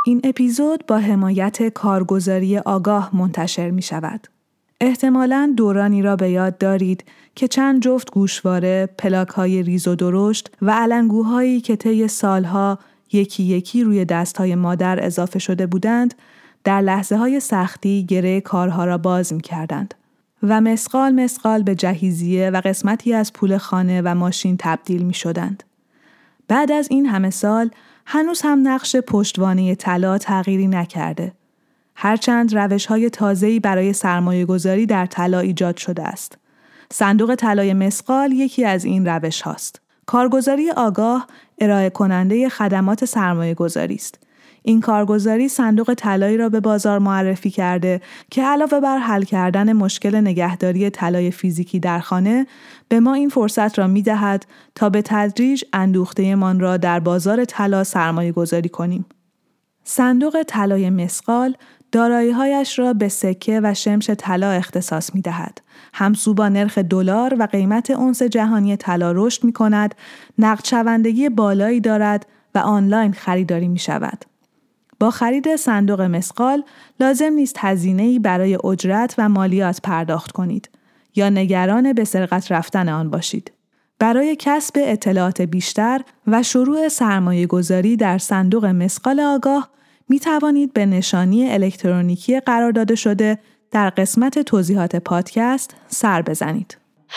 این اپیزود با حمایت کارگزاری آگاه منتشر می شود. احتمالاً دورانی را به یاد دارید که چند جفت گوشواره، پلاک‌های ریز و درشت و علنگوهایی که طی سالها یکی یکی روی دست‌های مادر اضافه شده بودند، در لحظه‌های سختی گره کارها را باز می‌کردند و مسقال به جهیزیه و قسمتی از پول خانه و ماشین تبدیل می‌شدند. بعد از این همه سال، هنوز هم نقش پشتوانه طلا تغییری نکرده. هرچند روش‌های تازه‌ای برای سرمایه‌گذاری در طلا ایجاد شده است. صندوق طلای مسقال یکی از این روش‌هاست. کارگزاری آگاه ارائه کننده خدمات سرمایه‌گذاری است. این کارگزاری صندوق طلایی را به بازار معرفی کرده که علاوه بر حل کردن مشکل نگهداری طلای فیزیکی در خانه، به ما این فرصت را می‌دهد تا به تدریج اندوخته‌مان را در بازار طلا سرمایه‌گذاری کنیم. صندوق طلای مسقال دارایی‌هایش را به سکه و شمش طلا اختصاص می‌دهد. همسو با نرخ دلار و قیمت اونس جهانی طلا رشد می‌کند، نقدشوندگی بالایی دارد و آنلاین خریداری می‌شود. با خرید صندوق مسقال لازم نیست هزینه‌ای برای اجرت و مالیات پرداخت کنید یا نگران به سرقت رفتن آن باشید. برای کسب اطلاعات بیشتر و شروع سرمایه‌گذاری در صندوق مسقال آگاه می توانید به نشانی الکترونیکی قرار داده شده در قسمت توضیحات پادکست سر بزنید.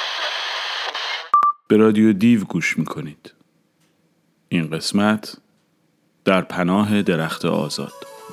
به رادیو دیو گوش می کنید. این قسمت در پناه درخت آزاد.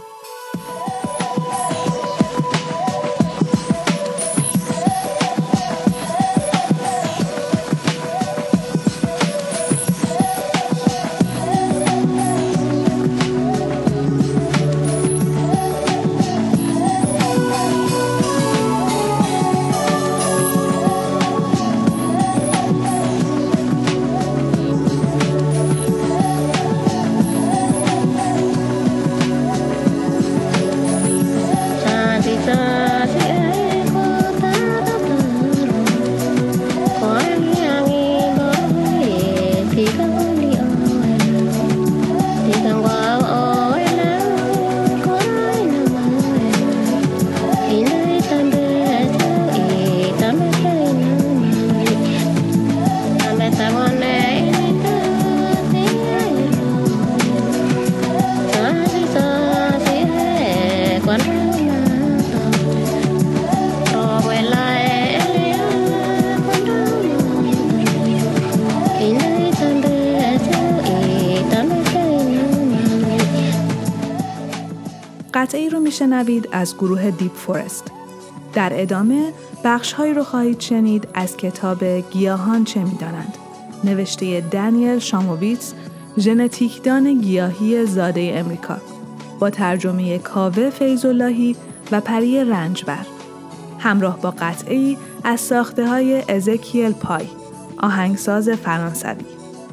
قطعی رو میشنوید از گروه دیپ فورست. در ادامه بخش‌هایی رو خواهید شنید از کتاب گیاهان چه می‌دانند، نوشته دانیل شاموویتز، ژنتیکدان گیاهی زاده امریکا، با ترجمه کاوه فیض‌اللهی و پری رنجبر، همراه با قطعی از ساخته‌های ازکیل پای، آهنگساز فرانسوی.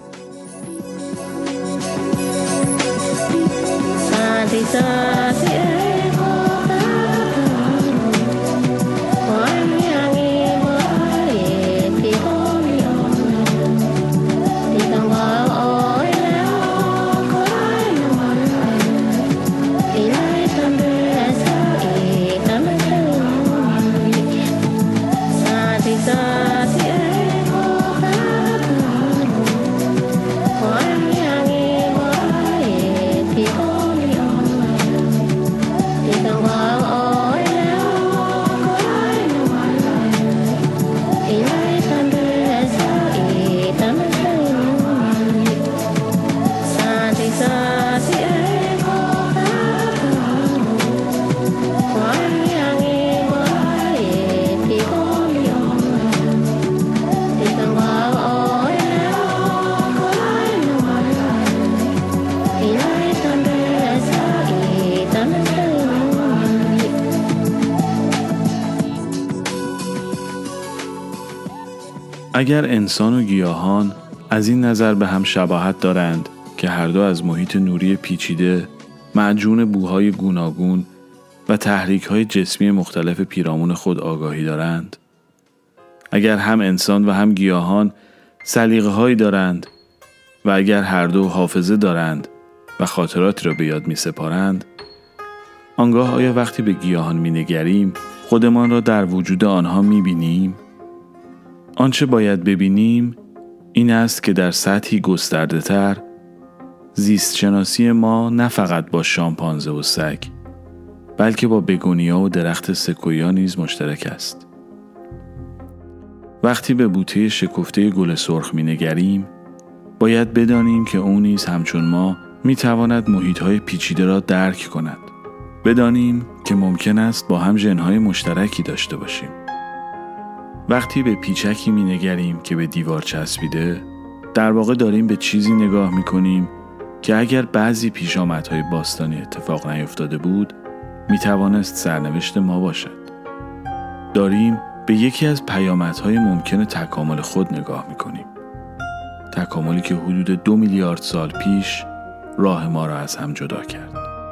اگر انسان و گیاهان از این نظر به هم شباهت دارند که هر دو از محیط نوری پیچیده، معجون بوهای گوناگون و تحریک‌های جسمی مختلف پیرامون خود آگاهی دارند، اگر هم انسان و هم گیاهان سلیقه‌هایی دارند و اگر هر دو حافظه دارند و خاطراتی را به یاد می سپارند، آنگاه آیا وقتی به گیاهان می نگریم خودمان را در وجود آنها می بینیم؟ آنچه باید ببینیم این است که در سطحی گسترده تر زیستشناسی ما نه فقط با شامپانزه و سگ بلکه با بگونیا و درخت سکویا نیز مشترک است. وقتی به بوته شکفته گل سرخ می نگریم باید بدانیم که او نیز همچون ما می تواند محیط‌های پیچیده را درک کند. بدانیم که ممکن است با هم ژن‌های مشترکی داشته باشیم. وقتی به پیچکی می نگریم که به دیوار چسبیده، در واقع داریم به چیزی نگاه می کنیم که اگر بعضی پیشامدهای باستانی اتفاق نیفتاده بود، می توانست سرنوشت ما باشد. داریم به یکی از پیامدهای ممکن تکامل خود نگاه می کنیم. تکاملی که حدود 2 میلیارد سال پیش راه ما را از هم جدا کرد.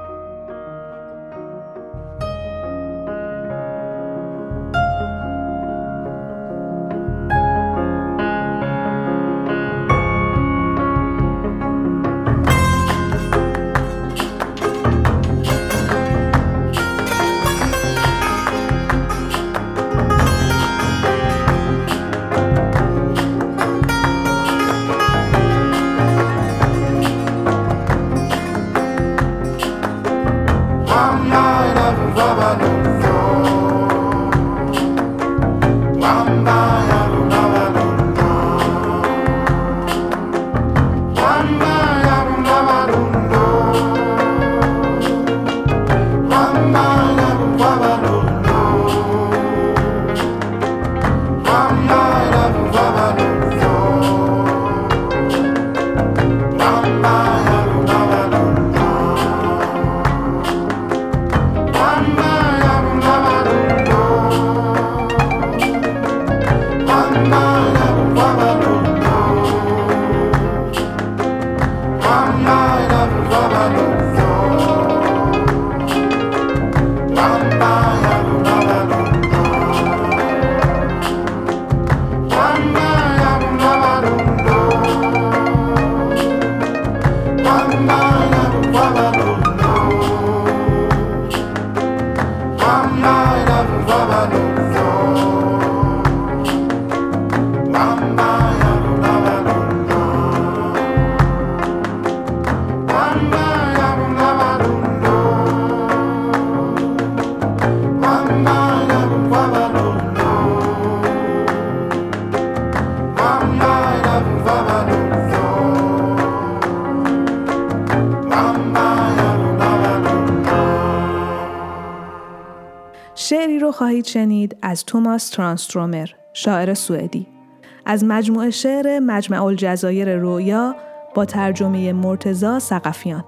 شعری رو خواهید شنید از توماس ترانسترومر، شاعر سوئدی، از مجموعه شعر مجمع الجزایر رویا با ترجمه مرتضی ثقفیان.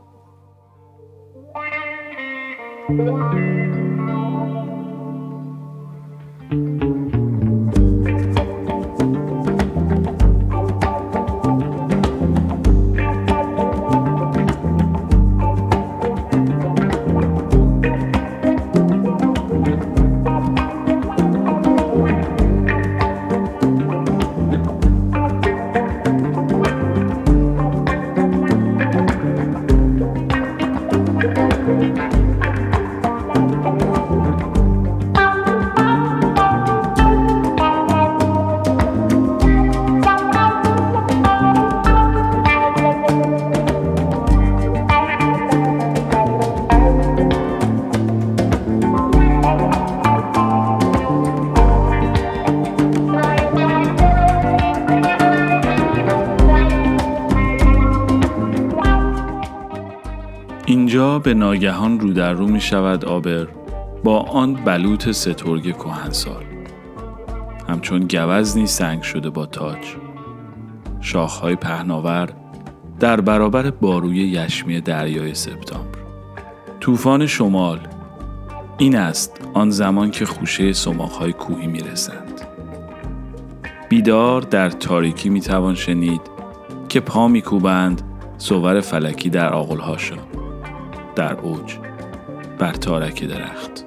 اینجا به ناگهان رو در رو می شود آبر با آن بلوط سترگ کهنسال، همچون گوزنی سنگ شده با تاج، شاخهای پهناور در برابر باروی یشمی دریای سپتامبر. طوفان شمال، این است آن زمان که خوشه سماقهای کوهی می رسند. بیدار در تاریکی می توان شنید که پا می کوبند صور فلکی در آغلهاشان، در اوج، بر تارک درخت.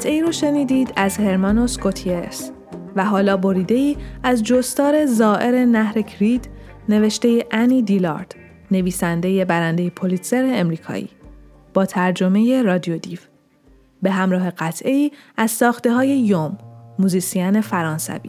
قطعه‌ای رو شنیدید از هرمانوس گوتیرس و حالا بریده‌ای از جستار زائر نهر کرید نوشته انی دیلارد، نویسنده برنده پولیتزر امریکایی، با ترجمه رادیو دیو، به همراه قطعه‌ای از ساخته‌های یوم، موزیسین فرانسوی.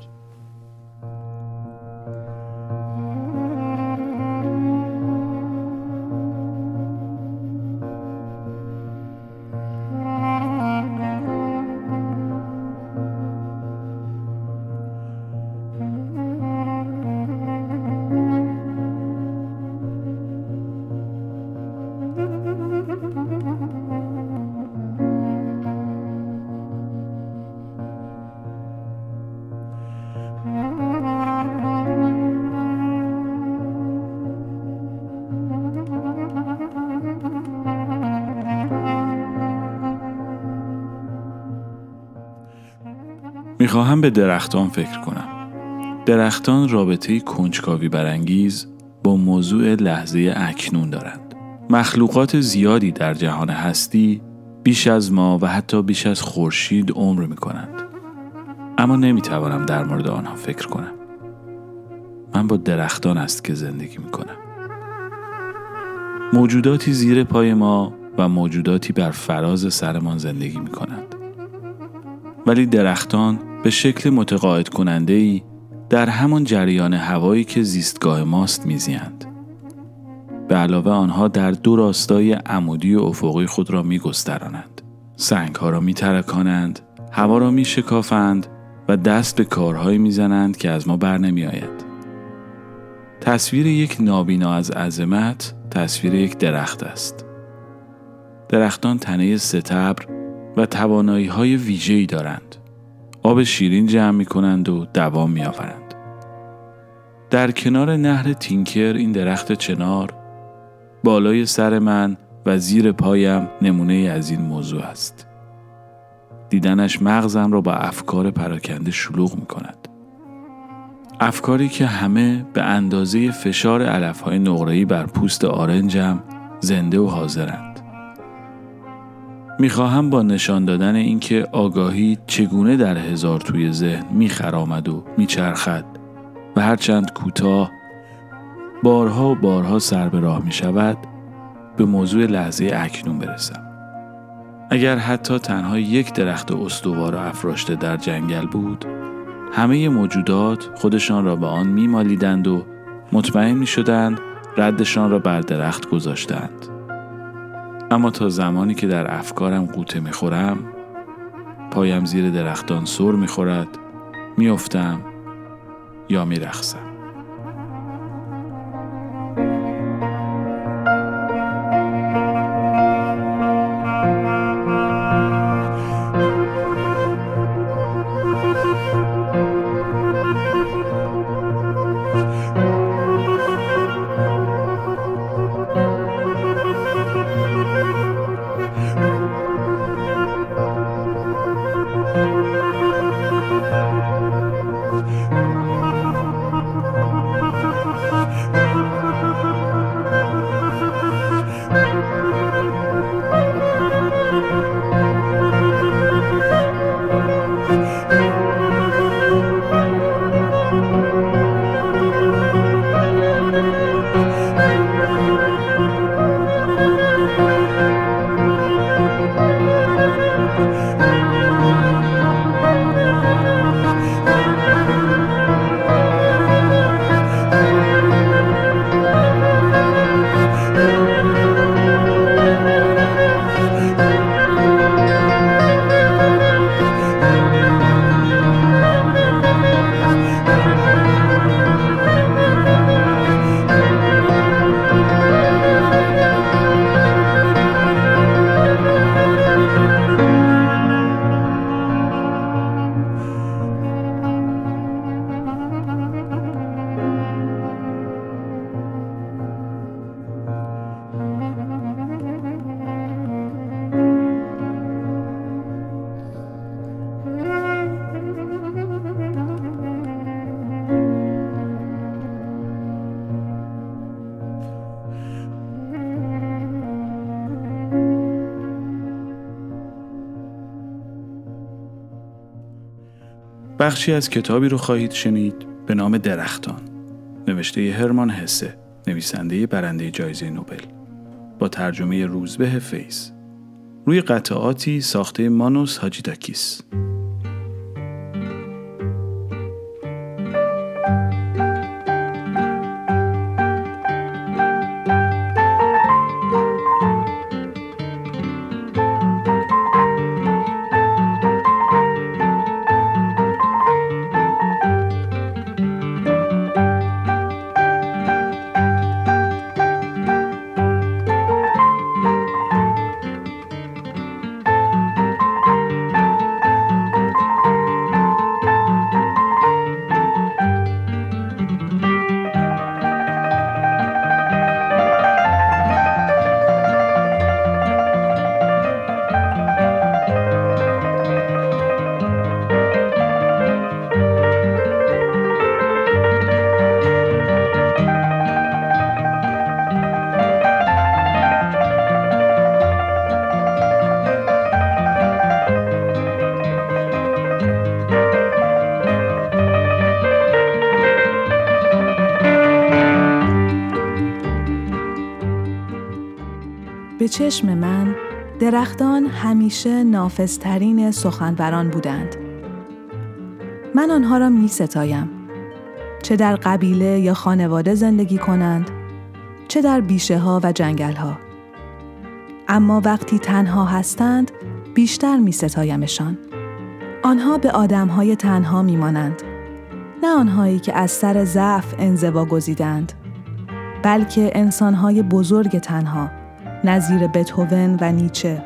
میخواهم به درختان فکر کنم. درختان رابطه‌ای کنجکاوی برانگیز با موضوع لحظه اکنون دارند. مخلوقات زیادی در جهان هستی بیش از ما و حتی بیش از خورشید عمر میکنند. اما نمیتوانم در مورد آنها فکر کنم. من با درختان است که زندگی میکنم. موجوداتی زیر پای ما و موجوداتی بر فراز سرمان زندگی میکنند. ولی درختان به شکل متقاعد کننده‌ای در همان جریان هوایی که زیستگاه ماست میزیند. به علاوه آنها در دو راستای عمودی و افقی خود را میگسترانند. سنگ‌ها را میترکانند، هوا را میشکافند و دست به کارهایی میزنند که از ما بر نمیآید. تصویر یک نابینا از عظمت تصویر یک درخت است. درختان تنه ستبر و توانایی‌های ویژه‌ای دارند. آب شیرین جمع می‌کنند و دوام می‌آورند. در کنار نهر تینکر این درخت چنار بالای سر من و زیر پایم نمونه از این موضوع است. دیدنش مغزم را با افکار پراکنده شلوغ می‌کند. افکاری که همه به اندازه فشار علف‌های نقره‌ای بر پوست آرنجم زنده و حاضرند. میخواهم با نشان دادن اینکه آگاهی چگونه در هزار توی ذهن میخرامد و میچرخد و هرچند کوتاه بارها و بارها سر به راه میشود به موضوع لحظه اکنون برسم. اگر حتی تنها یک درخت استوار و افراشته در جنگل بود، همه موجودات خودشان را به آن میمالیدند و مطمئن میشدند ردشان را بر درخت گذاشتند. اما تا زمانی که در افکارم غوطه میخورم، پایم زیر درختان سر میخورد، میافتم یا میرقصم. بخشی از کتابی رو خواهید شنید به نام درختان، نوشته هرمان هسه، نویسنده برنده جایزه نوبل، با ترجمه روزبه فیض، روی قطعاتی ساخته مانوس هاجیداکیس. به چشم من درختان همیشه نافذترین سخنوران بودند. من آنها را می ستایم. چه در قبیله یا خانواده زندگی کنند، چه در بیشه ها و جنگل ها. اما وقتی تنها هستند، بیشتر می ستایمشان. آنها به آدم های تنها می مانند. نه آنهایی که از سر ضعف انزوا گزیدند، بلکه انسان های بزرگ تنها، نظیر بتهوون و نیچه.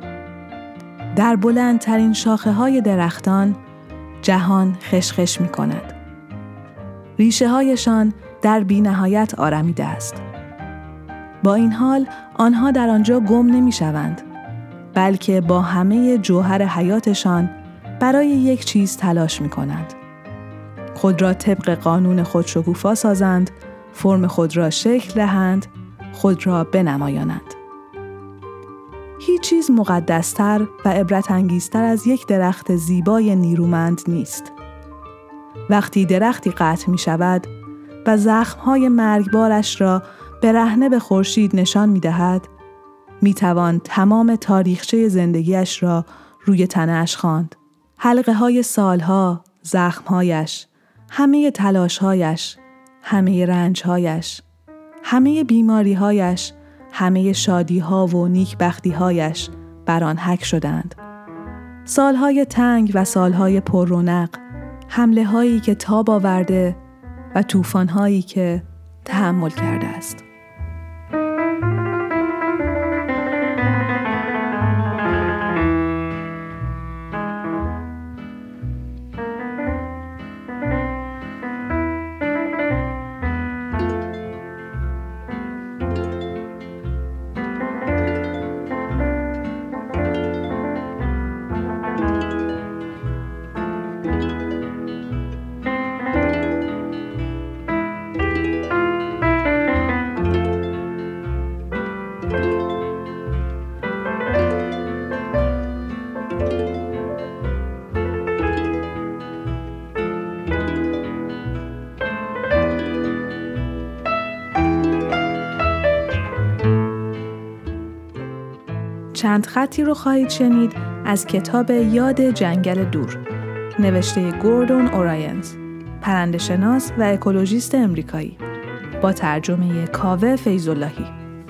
در بلندترین شاخه های درختان جهان خشخش می کند. ریشه هایشان در بی نهایت آرمیده است. با این حال آنها در آنجا گم نمی شوند، بلکه با همه جوهر حیاتشان برای یک چیز تلاش می کنند. خود را طبق قانون خود شکوفا سازند، فرم خود را شکل دهند، خود را بنمایانند. هیچ چیز مقدستر و عبرت انگیزتر از یک درخت زیبای نیرومند نیست. وقتی درختی قطع می شود و زخمهای مرگبارش را برهنه به خورشید نشان می دهد، می توان تمام تاریخچه زندگیش را روی تنه‌اش خواند. حلقه های سالها، زخمهایش، همه تلاشهایش، همه رنجهایش، همه بیماریهایش، همه شادیها و نیکبختیهایش بر آن حک شدند. سالهای تنگ و سالهای پر رونق، حمله هایی که تاب آورده و طوفان هایی که تحمل کرده است. چند خطی رو خواهید شنید از کتاب یاد جنگل دور، نوشته گوردون اوراینز، پرنده‌شناس و اکولوژیست امریکایی، با ترجمه کاوه فیض‌اللهی.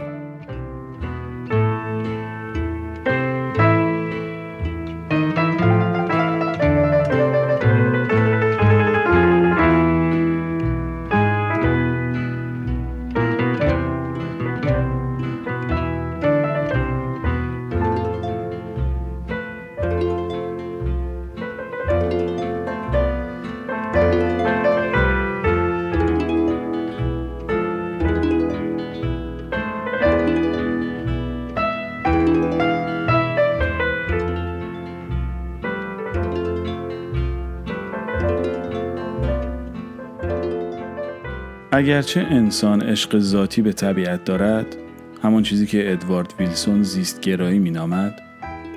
اگرچه انسان عشق ذاتی به طبیعت دارد، همان چیزی که ادوارد ویلسون زیست گرایی می نامد،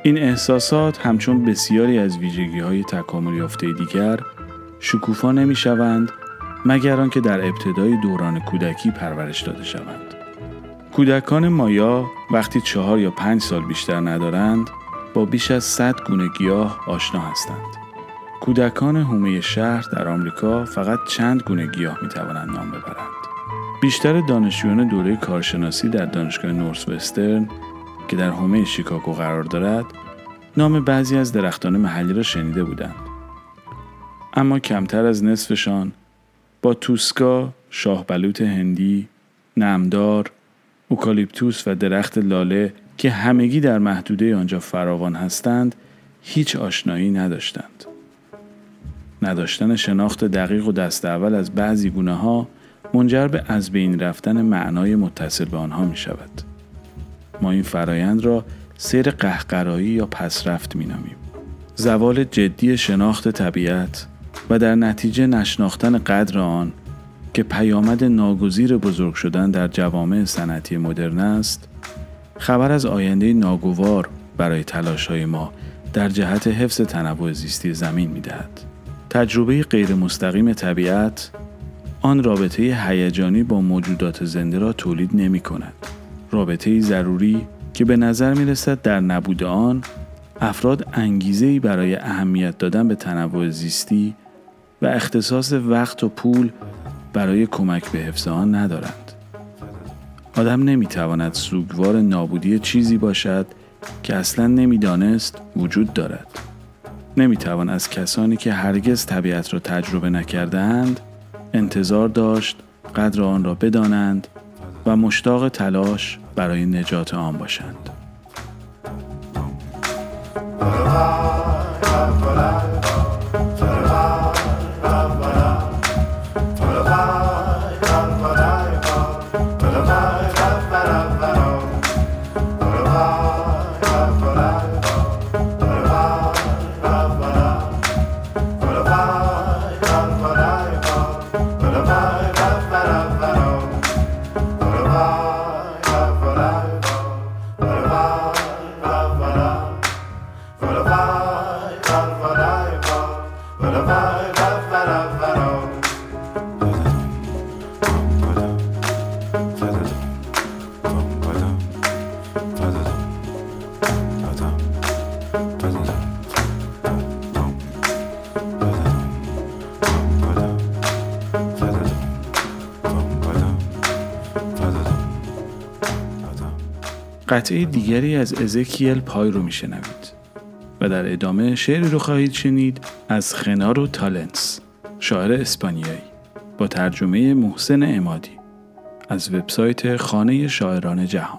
این احساسات همچون بسیاری از ویژگی‌های تکامل یافته دیگر شکوفا نمی‌شوند مگر آنکه در ابتدای دوران کودکی پرورش داده شوند. کودکان مایا وقتی 4 یا 5 سال بیشتر ندارند با بیش از 100 گونه گیاه آشنا هستند. کودکان حومه شهر در آمریکا فقط چند گونه گیاه می‌توانند نام ببرند. بیشتر دانشجویان دوره کارشناسی در دانشگاه نورثوسترن که در حومه شیکاگو قرار دارد، نام بعضی از درختان محلی را شنیده بودند. اما کمتر از نصفشان با توسکا، شاه بلوط هندی، نمدار، اوکالیپتوس و درخت لاله که همگی در محدوده آنجا فراوان هستند، هیچ آشنایی نداشتند. نداشتن شناخت دقیق و دست اول از بعضی گونه‌ها منجر به از بین رفتن معنای متصل به آنها می شود. ما این فرایند را سیر قهقرایی یا پسرفت می نامیم. زوال جدی شناخت طبیعت و در نتیجه نشناختن قدر آن که پیامد ناگزیر بزرگ شدن در جوامع صنعتی مدرن است، خبر از آینده ناگوار برای تلاش‌های ما در جهت حفظ تنوع زیستی زمین می‌دهد. تجربه غیر مستقیم طبیعت آن رابطه هیجانی با موجودات زنده را تولید نمی‌کند. رابطه‌ای ضروری که به نظر می‌رسد در نبود آن افراد انگیزه‌ای برای اهمیت دادن به تنوع زیستی و اختصاص وقت و پول برای کمک به حفظ آن ندارند. آدم نمی‌تواند سوگوار نابودی چیزی باشد که اصلاً نمی‌دانست وجود دارد. نمی‌توان از کسانی که هرگز طبیعت را تجربه نکرده‌اند انتظار داشت قدر آن را بدانند و مشتاق تلاش برای نجات آن باشند. قطعه دیگری از ازکیل پای رو میشنوید و در ادامه شعری رو خواهید شنید از خنارو تالنس، شاعر اسپانیایی، با ترجمه محسن عمادی از وبسایت خانه شاعران جهان.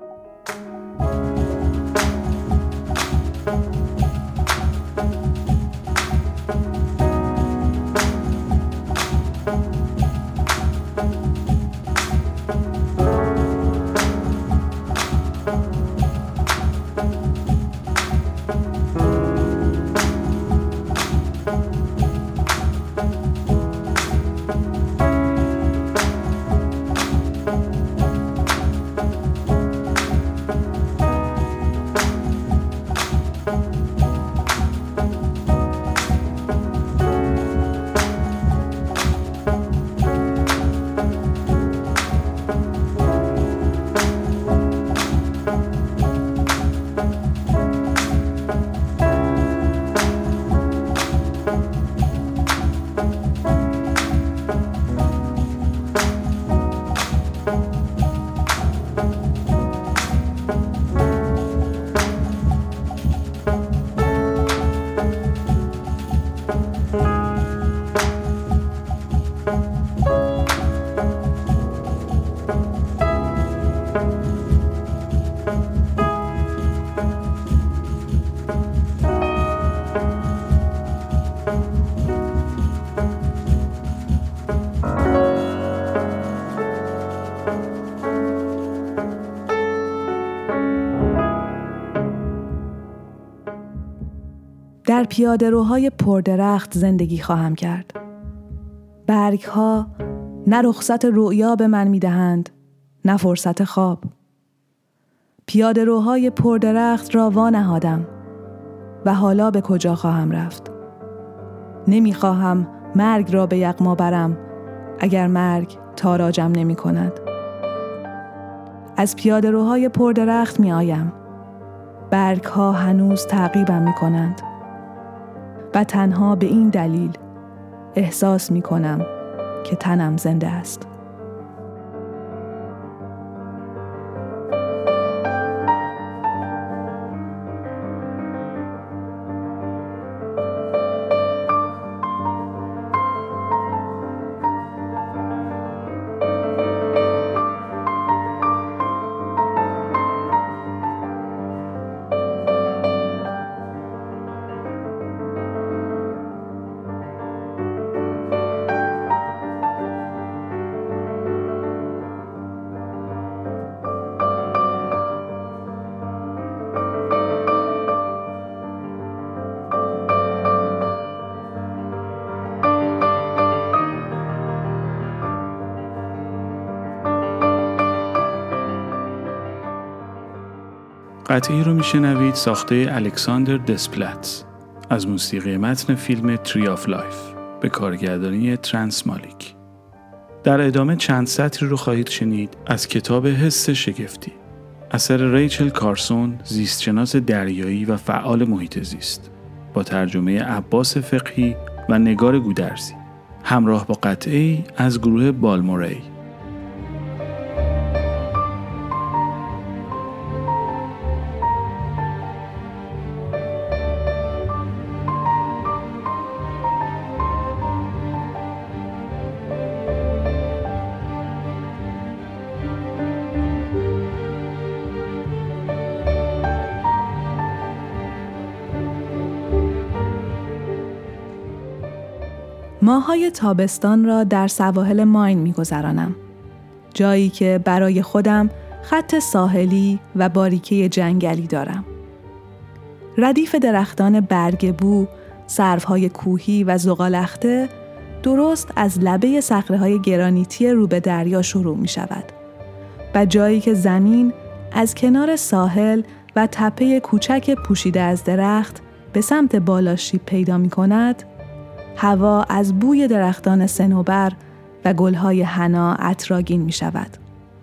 در پیاده‌روهای پردرخت زندگی خواهم کرد. برگ‌ها نه رخصت رؤیا به من می‌دهند، نه فرصت خواب. پیاده‌روهای پردرخت را وانهادم و حالا به کجا خواهم رفت؟ نمی‌خواهم مرگ را به یغما برم اگر مرگ تاراجم نمی‌کند. از پیاده‌روهای پردرخت می‌آیم. برگ‌ها هنوز تعقیبم می‌کنند و تنها به این دلیل احساس می‌کنم که تنم زنده است. قطعی رو میشنوید ساخته الکساندر دسپلتس از موسیقی متن فیلم تری آف لایف به کارگردانی ترنس مالیک. در ادامه چند سطری رو خواهید شنید از کتاب حس شگفتی اثر ریچل کارسون، زیستشناس دریایی و فعال محیط زیست، با ترجمه عباس فقهی و نگار گودرزی، همراه با قطعی از گروه بالموری. ماهای تابستان را در سواحل ماین می‌گذرانم. جایی که برای خودم خط ساحلی و باریکه جنگلی دارم. ردیف درختان برگبو، سروهای کوهی و زغالخته درست از لبه صخره‌های گرانیتی رو به دریا شروع می‌شود. و جایی که زمین از کنار ساحل و تپه کوچک پوشیده از درخت به سمت بالا شیب پیدا می‌کند، هوا از بوی درختان صنوبر و گلهای حنا عطرآگین می شود.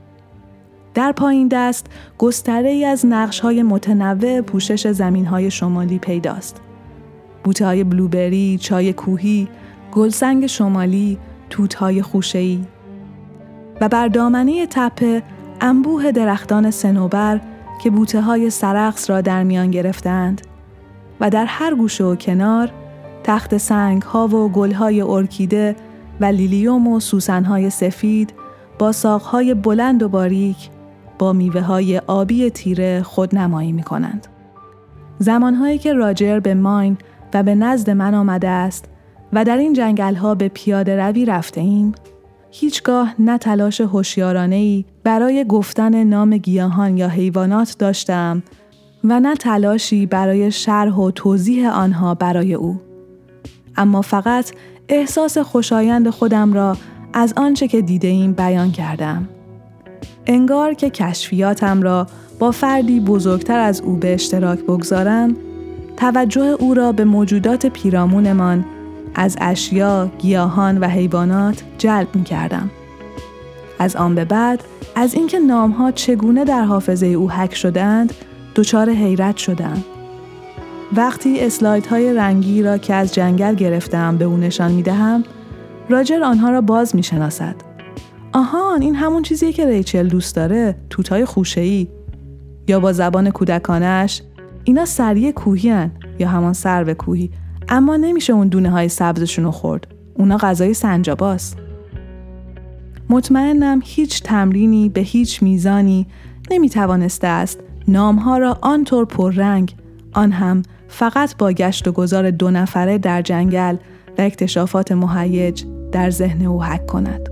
در پایین دست گستره‌ای از نقش‌های متنوع پوشش زمین‌های شمالی پیداست. بوته‌های بلوبری، چای کوهی، گلسنگ شمالی، توت‌های خوشه‌ای و بر دامنه تپه انبوه درختان صنوبر که بوته‌های سرخس را در میان گرفتند و در هر گوشه و کنار تخت سنگ‌ها و گل‌های ارکیده و لیلیوم و سوسن‌های سفید با ساق‌های بلند و باریک با میوه‌های آبی تیره خودنمایی می‌کنند. زمان‌هایی که راجر به ماین و به نزد من آمده است و در این جنگل‌ها به پیاده روی رفته ایم، هیچگاه نه تلاش هوشیارانه‌ای برای گفتن نام گیاهان یا حیوانات داشتم و نه تلاشی برای شرح و توضیح آنها برای او. اما فقط احساس خوشایند خودم را از آنچه که دیده‌ایم بیان کردم. انگار که کشفیاتم را با فردی بزرگتر از او به اشتراک بگذارم، توجه او را به موجودات پیرامونمان از اشیا، گیاهان و حیوانات جلب می‌کردم. از آن به بعد از اینکه نام‌ها چگونه در حافظه او حک شدند، دچار حیرت شدم. وقتی اسلایدهای رنگی را که از جنگل گرفتم به او نشان می‌دهم، راجر آنها را باز می‌شناسد. آهان، این همون چیزیه که ریچل دوست داره، توت‌های خوشه‌ای. یا با زبان کودکانش، اینا سری کوهی هن، یا همان سرو کوهی، اما نمیشه اون دونه‌های سبزشون رو خورد. اونا غذای سنجاباست. مطمئنم هیچ تمرینی به هیچ میزانی نمیتوانسته است نامها را آنطور پررنگ، آن هم فقط با گشت و گذار 2 نفره در جنگل و اکتشافات مهیج در ذهن او حک کند.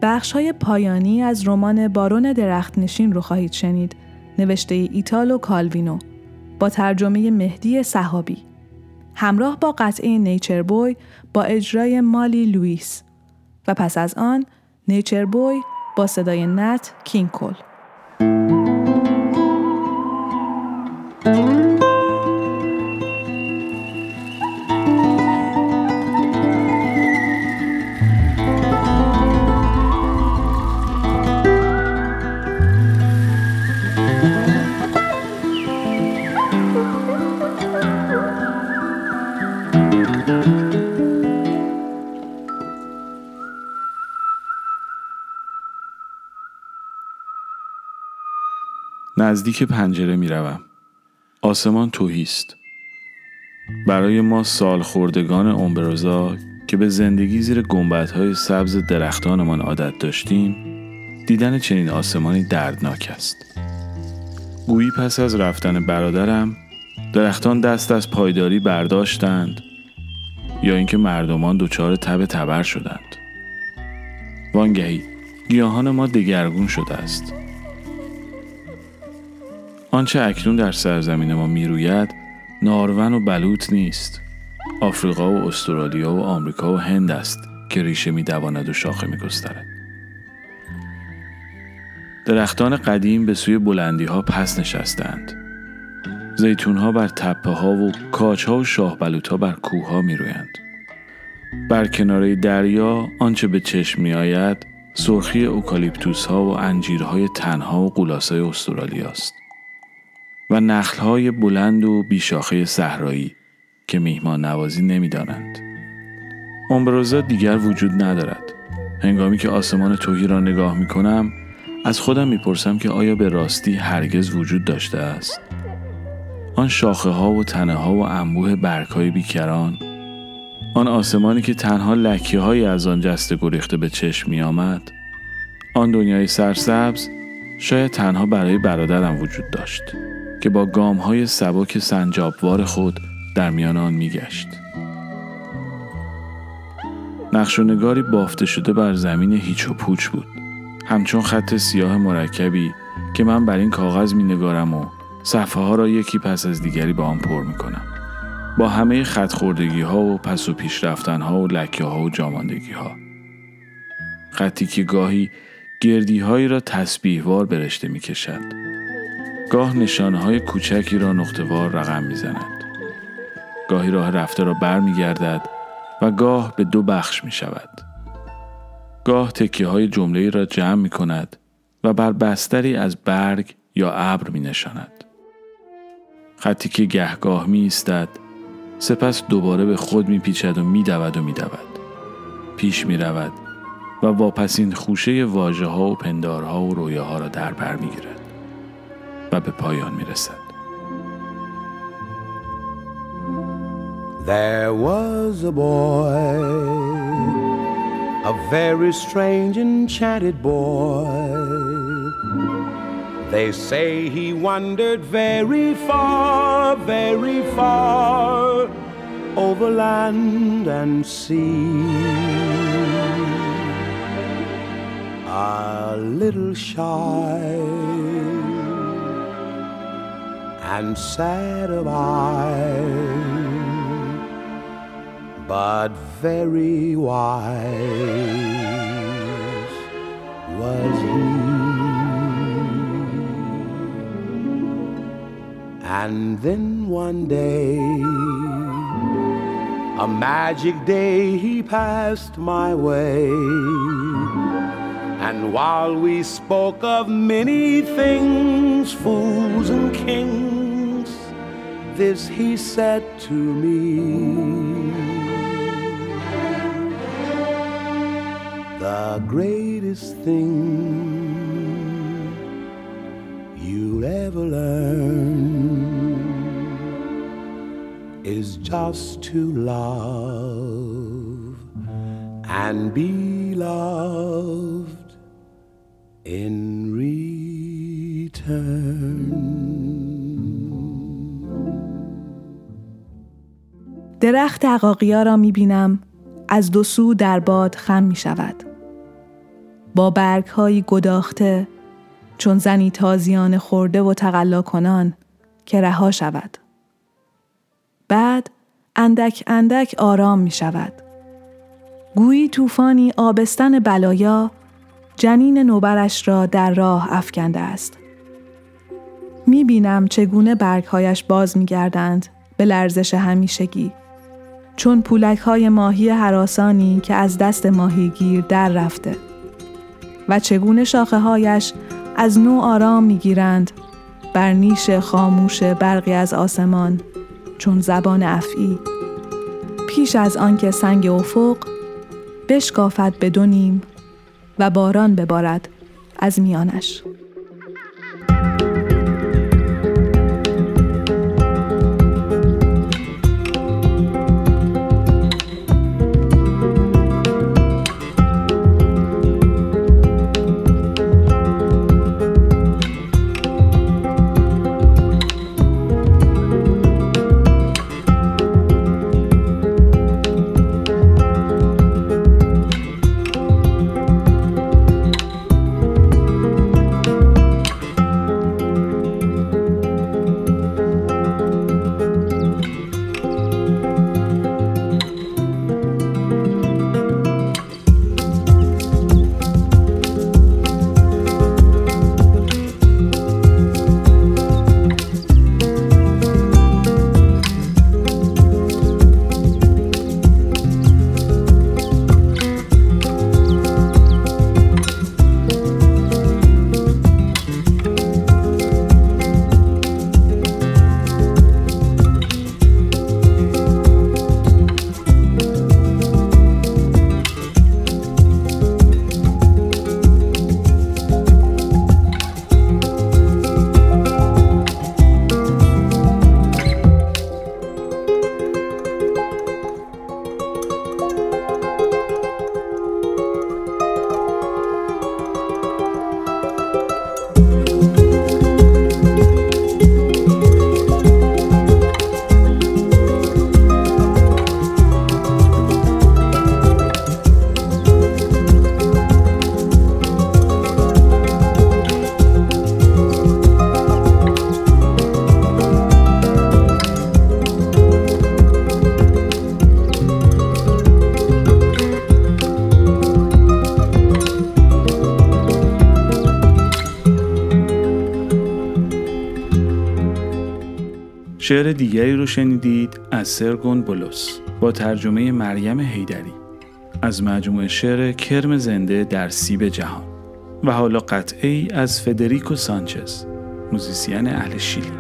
بخش‌های پایانی از رمان بارون درختنشین رو خواهید شنید، نوشته ایتالو کالوینو با ترجمه مهدی سحابی، همراه با قطعه نیچر بوی با اجرای مالی لوئیس و پس از آن نیچر بوی با صدای نت کینگ کول. نزدیک پنجره می روم. آسمان تهی است. برای ما سالخوردگان امبروزا که به زندگی زیر گنبدهای سبز درختانمان عادت داشتیم، دیدن چنین آسمانی دردناک است. گویی پس از رفتن برادرم درختان دست از پایداری برداشتند یا اینکه مردمان دچار تب تبر شدند. وانگهی گیاهان ما دگرگون شده است. آنچه اکنون در سرزمین ما میروید نارون و بلوط نیست. آفریقا و استرالیا و آمریکا و هند است که ریشه میدواند و شاخه میگسترد. درختان قدیم به سوی بلندی ها پس نشستند. زیتون ها بر تپه ها و کاج ها و شاه بلوط ها بر کوه ها میرویند. بر کناره دریا آنچه به چشم می آید سرخی اوکالیپتوس ها و انجیرهای تنها و قولاسای استرالیا است و نخل‌های بلند و بیشاخه صحرایی که میهمان نوازی نمی‌دانند. امبروزا دیگر وجود ندارد. هنگامی که آسمان تهی را نگاه می‌کنم، از خودم می‌پرسم که آیا به راستی هرگز وجود داشته است؟ آن شاخه‌ها و تنه‌ها و انبوه برگ‌های بیکران، آن آسمانی که تنها لکه‌هایی از آن جسته گریخته به چشم می‌آمد، آن دنیای سرسبز شاید تنها برای برادرم وجود داشت که با گام‌های سبک سنجابوار خود در میان آن می‌گشت. نقش و نگاری بافته شده بر زمین هیچ و پوچ بود، همچون خط سیاه مرکبی که من بر این کاغذ می‌نگارم و صفحه‌ها را یکی پس از دیگری با آن پر می‌کنم، با همه خط خوردگی‌ها و پس و پیش رفتن‌ها و لکه‌ها و جاماندگی‌ها. خطی که گاهی گردی‌هایی را تسبیح‌وار به رشته می‌کشد، گاه نشانه‌های کوچکی را نقطه‌وار رقم می‌زند، گاهی راه رفته را برمی‌گردد و گاه به دو بخش می‌شود، گاه تکیه‌های جمله‌ای را جمع می‌کند و بر بستری از برگ یا ابر می‌نشاند. خطی که گهگاه می‌ایستد، سپس دوباره به خود می‌پیچد و می‌دود و می‌دود، پیش می‌رود و واپسین خوشه واژه‌ها و پندارها و رویاها را در بر می‌گیرد و به پایان می‌رسد. There was a boy, a very strange enchanted boy. They say he wandered very far over land and sea. A little shy and sad of eye, but very wise was he. And then one day, a magic day, he passed my way. And while we spoke of many things, fools and kings, this he said to me: the greatest thing you'll ever learn is just to love and be loved in return. درخت عقاقیا را می بینم از دو سو در باد خم می شود. با برگ‌هایی گداخته چون زنی تازیانه خورده و تقلا کنان که رها شود. بعد اندک اندک آرام می شود. گویی طوفانی آبستن بلایا جنین نوبرش را در راه افکنده است. می بینم چگونه برگهایش باز می گردند به لرزش همیشگی، چون پولک‌های ماهی هراسانی که از دست ماهیگیر در رفته و چگونه شاخه‌هایش از نو آرام می گیرند بر نیش خاموش برقی از آسمان چون زبان افعی، پیش از آنکه سنگ افق بشکافد به دو نیم و باران ببارد از میانش. شعر دیگری رو شنیدید از سرگون بولوس با ترجمه مریم حیدری از مجموعه شعر کرم زنده در سیب جهان و حالا قطعه‌ای از فدریکو سانچز، موزیسین اهل شیلی.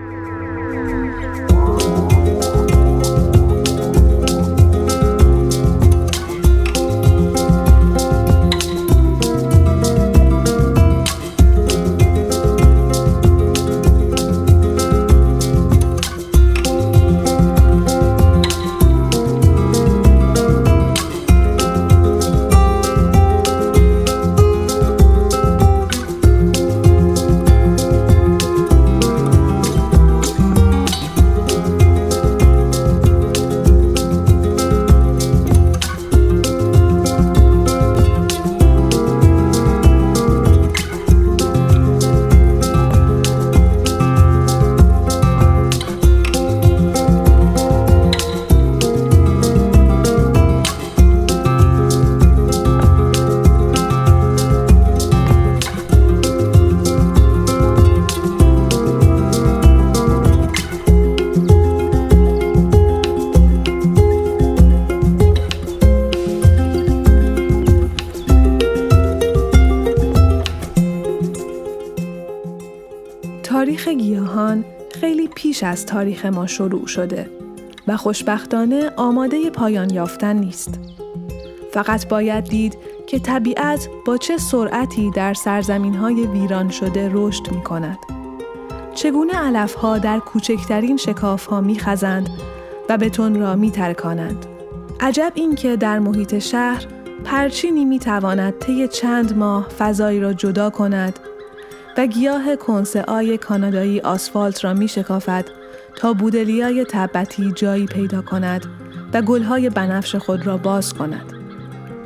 تاریخ گیاهان خیلی پیش از تاریخ ما شروع شده و خوشبختانه آماده پایان یافتن نیست. فقط باید دید که طبیعت با چه سرعتی در سرزمین‌های ویران شده رشد می‌کند. چگونه علف‌ها در کوچکترین شکاف‌ها می‌خزند و بتون را می‌ترکانند. عجب این که در محیط شهر پرچینی می‌تواند طی چند ماه فضایی را جدا کند و گیاه کنسه‌آی کانادایی آسفالت را می‌شکافد تا بودلیای تبتی جایی پیدا کند و گل‌های بنفش خود را باز کند.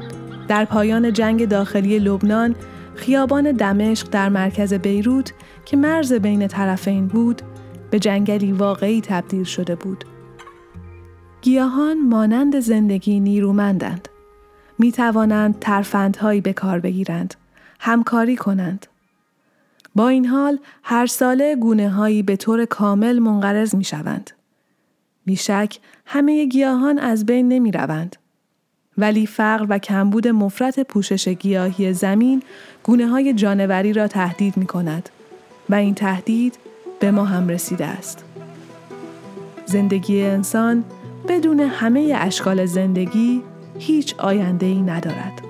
در پایان جنگ داخلی لبنان، خیابان دمشق در مرکز بیروت که مرز بین طرفین بود، به جنگلی واقعی تبدیل شده بود. گیاهان مانند زندگی نیرومندند. می توانند ترفندهایی به کار بگیرند، همکاری کنند. با این حال هر ساله گونه‌هایی به طور کامل منقرض می شوند. بیشک همه گیاهان از بین نمی روند. ولی فقر و کمبود مفرط پوشش گیاهی زمین گونه‌های جانوری را تهدید می کند و این تهدید به ما هم رسیده است. زندگی انسان بدون همه اشکال زندگی هیچ آینده‌ای ندارد.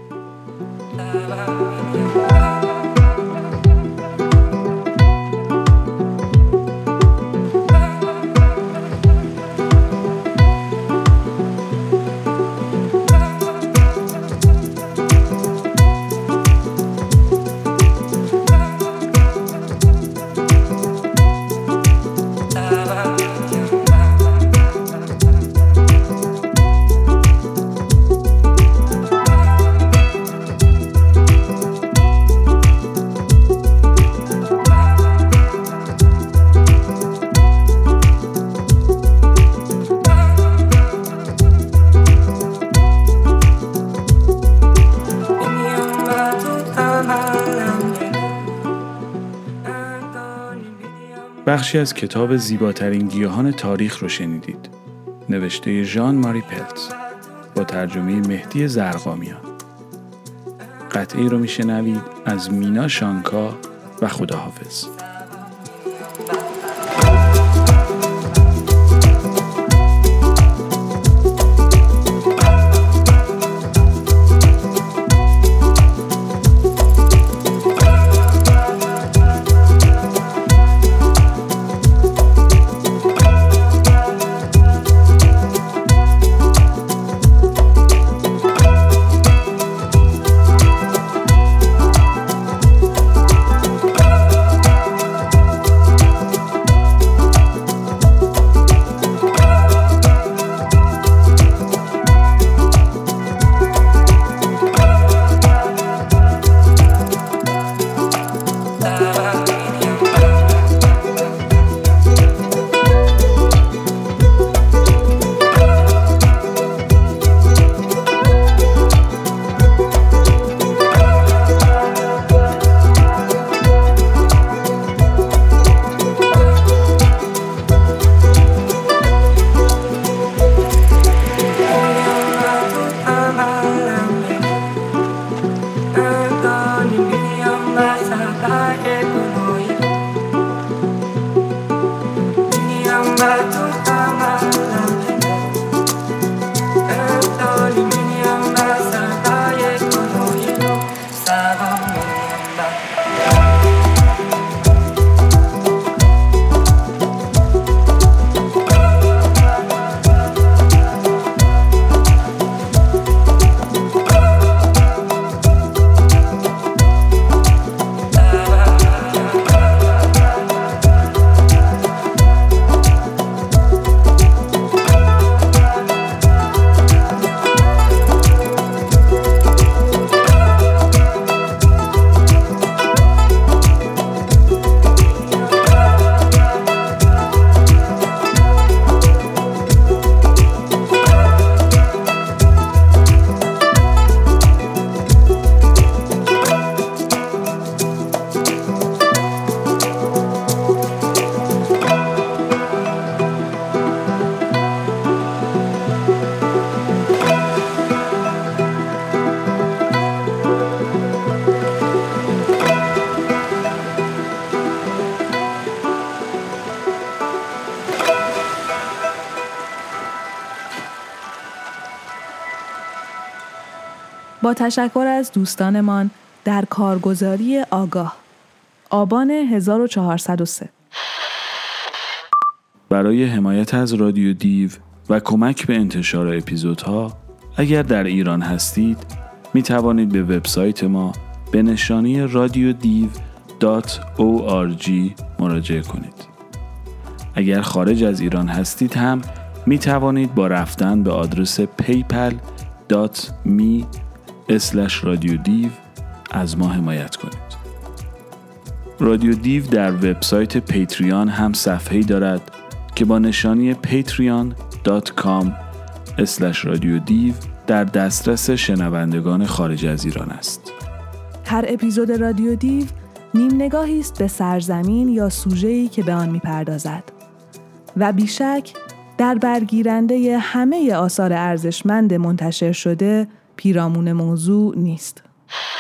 بخشی از کتاب زیباترین گیاهان تاریخ رو شنیدید. نوشته ژان ماری پلتز با ترجمه مهدی زرقامیان. قطعی رو میشنوید از مینا شانکا و خداحافظ. با تشکر از دوستانمان در کارگزاری آگاه، آبان 1403. برای حمایت از رادیو دیو و کمک به انتشار اپیزودها، اگر در ایران هستید، می توانید به وبسایت ما به نشانی radiodiv.org مراجعه کنید. اگر خارج از ایران هستید هم می توانید با رفتن به آدرس paypal.me/radiodiv رادیو دیو از ما حمایت کنید. رادیو دیو در وبسایت پیتریان هم صفحه‌ای دارد که با نشانی patreon.com/رادیو دیو در دسترس شنوندگان خارج از ایران است. هر اپیزود رادیو دیو نیم نگاهی است به سرزمین یا سوژه‌ای که به آن می‌پردازد و بیشک در برگیرنده همه آثار ارزشمند منتشر شده پیرامون موضوع نیست.